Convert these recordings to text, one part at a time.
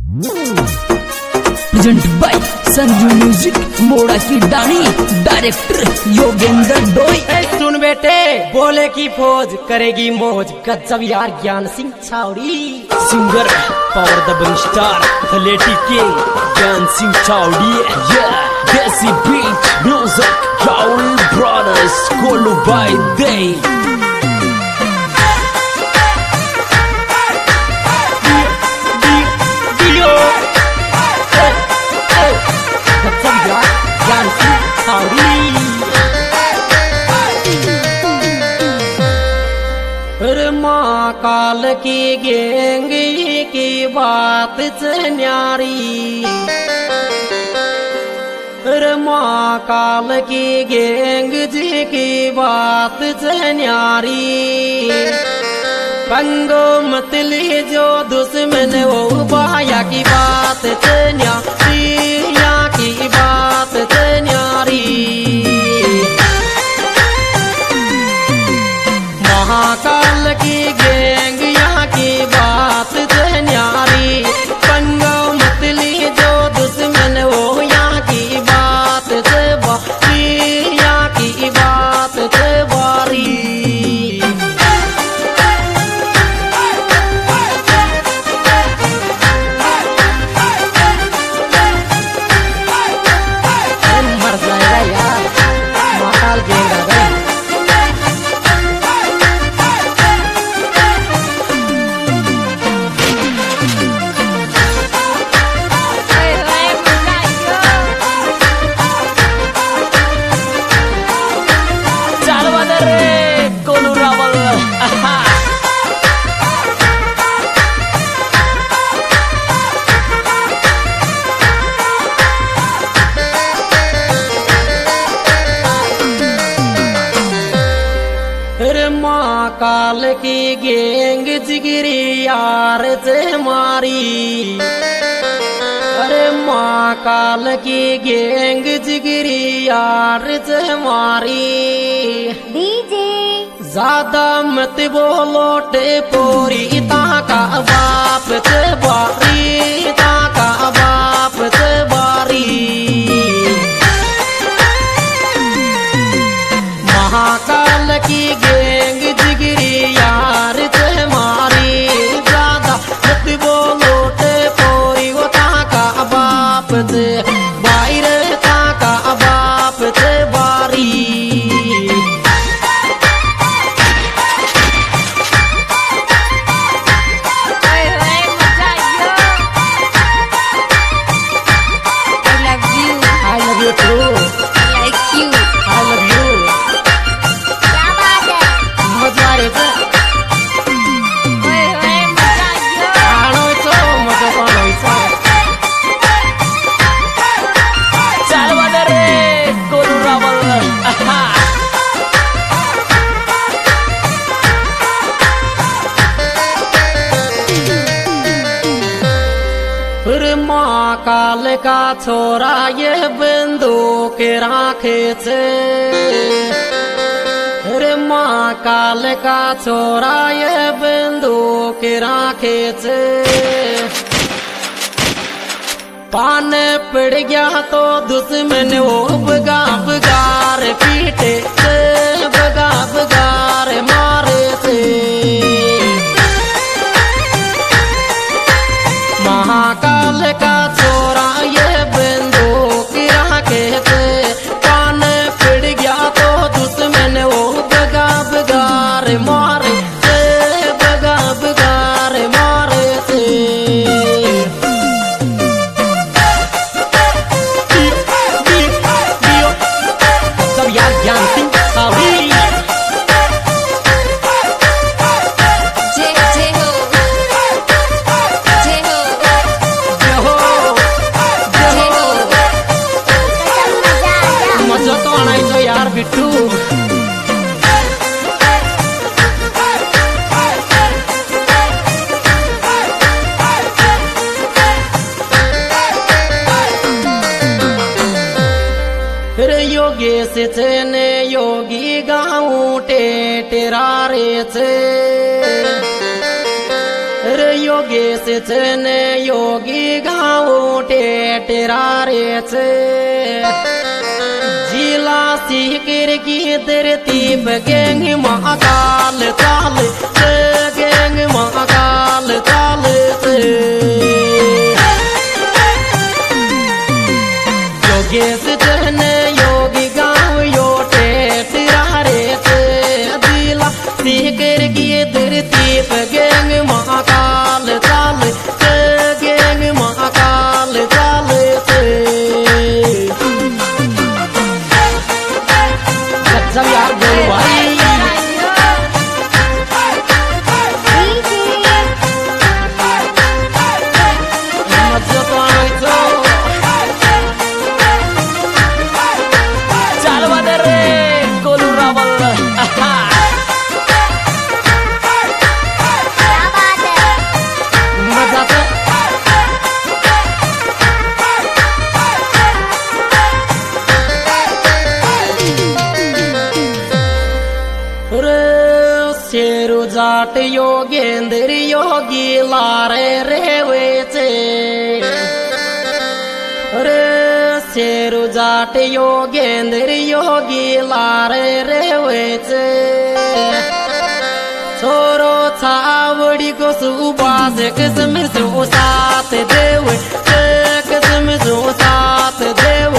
Present by Sanju music मोड़ा की Dani, director Yogendra डोई। सुन बेटे, बोले की फौज करेगी मौज, गजब यार Gyan Singh Chhawri. Singer power the star थलेटी king Gyan Singh Chhawri. Desi beat music Rahul brothers कोलू बाय दे। काल की गेंग की बात न्यारी, माँ काल की गेंग जी की बात न्यारी। पंगो मतली जो दुश्मन वो बाया की बात न्यारी, यहाँ की बात न्यारी। महाकाल की गैंग यहाँ की बात न्यारी। पंगो मतली जो दुश्मन वो यहाँ की बात बारी, यहाँ की बात बारी। मर जाएगा यार, महाकाल गैंग आ गई। काल की गेंग जिगरी यार से मारी। अरे माँ काल की गेंग जिगरी यार से मारी। डीजे ज्यादा मत बोलो टे पोरी, ताका बाप से बारी, ताका बाप से बारी। महाकाल की गेंग जिगरी यार से मारी। ज्यादा मत बोलो टे पोरी, वो ताका बाप से बाहर, ताका बाप से बारी। I love you too. like you। I love you. क्या बात है? मजा येते। मजा आयो। आणोयचो मजा पाणोयचा। चालवा रे कोलू रावल। महाकाल का छोरा ये बंदूक राखे छे। अरे महाकाल का छोरा ये बंदूक राखे छे। पान पड़ गया तो दुश्मन वो बगा बगार पीटे से, बगा बगार मारे से। महाकाल का छोरा ये बंदूक राखे थे। पान पड़ गया तो दुश्मन वो बगा बगार मारे थे, बगा बगार मारे थे। सब यार ज्ञान सिंह छावड़ी। जय हो, जय हो, जय हो। मजा आया। मजा तो आणायचो यार बिट्टू। फिर योगेश ने योगी गाँव टेरारे से। रे योगेश ने योगी टेरा रे से जिला सीकर की तरतीब गैंग महाकाल चाल से गैंग महाकाल चाल से योगेश जन योगी गाँव यो टेरा रे से जिला सीकर की तरतीब गैंग महाकाल चाल से गैंग महाकाल चाल से सब यार बोलो भाई मजा तो आयचो चाल वादे रे गोलू रावल क्या बात है? मजा तो शेरू जाट योगेंद्र योगी लारे रेवे से शेरू जाट योगेंद्र योगी लारे रेवे से छोरो छावड़ी को सुबास किस्म सो साथ देव किस्म सो साथ देव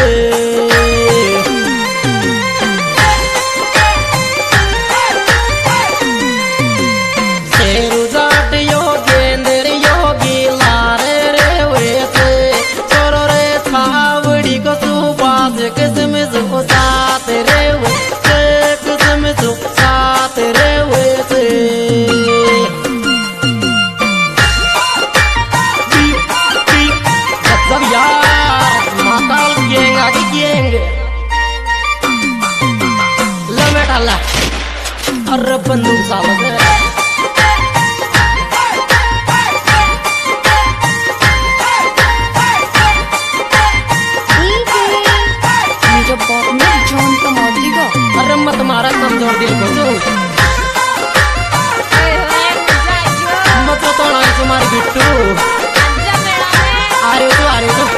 शेरू जाट योगेंद्र योगी लारे रेवे से छोरो रे छावड़ी को सुबास किस्म सो साथ रेवे किस्म सो साथ रेवे से सब यार माताल गैंग आगे गैंग लमेट अल्लाह अरे बंदूक साला से मुझे बहुत में जॉन का मौत दिखा। अरे मत मारा कमजोर दिल को तू मत तो ना तुम्हारी बिट्टू आ रहे हो आ रहे हो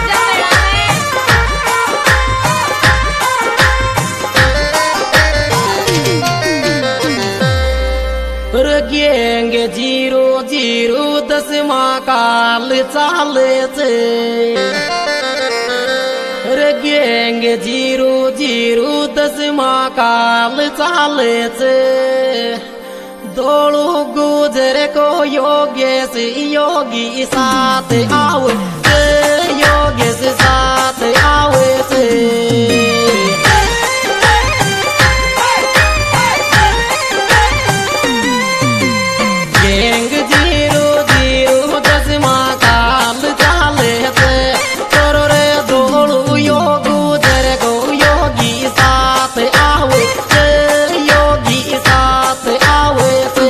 गैंग 0-0 काल चाले से गैंग 0-0 काल चाले से दौड़ू गुजर को योगेश योगी साथ आवे योगेश साथ आवे से गैंग 0-0 काल चाले से करो रे दौड़ू योगू जर को योगी साथ आवे योगी साथ आवे से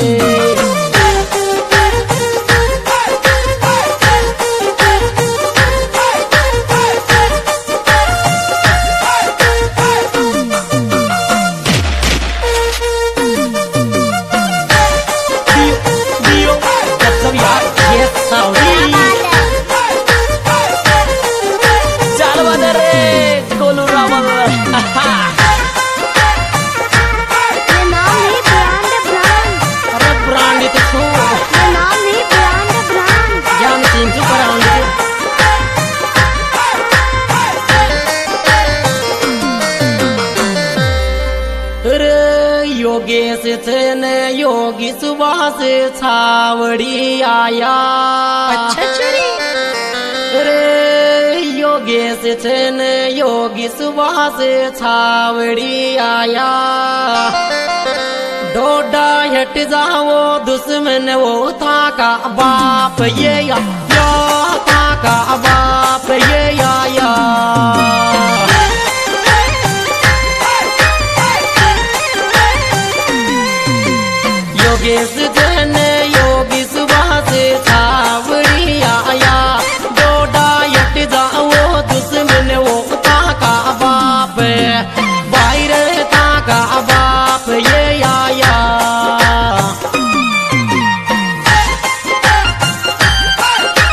दियो सब यार ये साउंड चाल वादे रे गोलू रावल ये नाम नहीं ब्रांड है ब्रांड। अरे ब्रांड तो छू ये नाम नहीं ब्रांड है ब्रांड। ज्ञान सिंह से ब्रांड योगेश थे योगी सुबह से छावड़ी आया रे योगेश थे योगी सुबह से छावड़ी आया डोडा हट जाओ दुश्मन वो था का बाप ये या था का बाप ये आया योगेश जन योगी सुबह से छावड़ी आया डोडा हट जाओ दुश्मन वो था का बाप बाहर था का बाप ये आया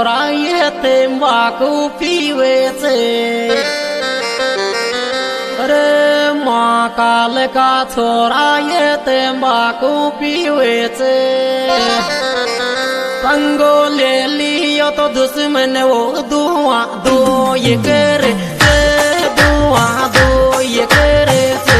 छोरा ये तंबाकू पीवे से। अरे महाकाल का छोरा ये तंबाकू पीवे से। पंगो ले लियो तो दुश्मन वो धुआं दो ये करे से, धुआं दो ये करे से।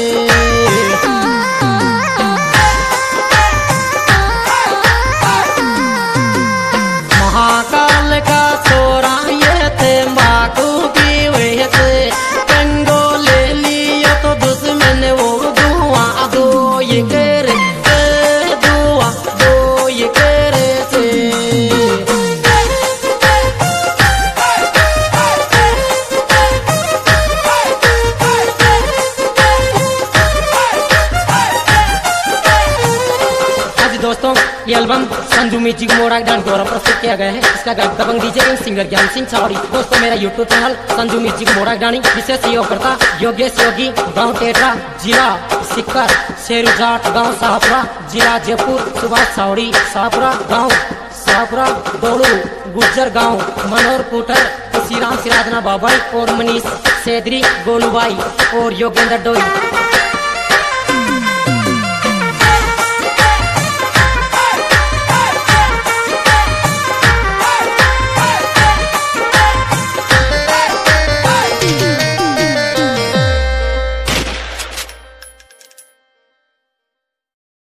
महाकाल का छोरा ये तंबाकू पीवे से। पंगो ले लियो तो दुश्मन वो धुआं दो ये करे से, धुआं दो ये करे से। दोस्तों ये एल्बम संजू म्यूजिक मोड़ा डांस द्वारा प्रस्तुत किया गया है। इसका गायक दबंग डीजे सिंगर ज्ञान सिंह छावड़ी। दोस्तों मेरा यूट्यूब चैनल संजू म्यूजिक मोड़ा डानी विशेष सहयोगकर्ता योगेश योगी, गांव टेटरा, जिला सिक्कर, शेरू जाट, गांव शाहपुरा, जिला जयपुर, सुभाष छावड़ी, शाहपुरा गांव, शाहपुरा डोलू, गुज्जर गांव, मनोहर पुटर, श्रीराम सिराजना बाबाई और मनीष सेदरी गोलूबाई और योगेंद्र डोई।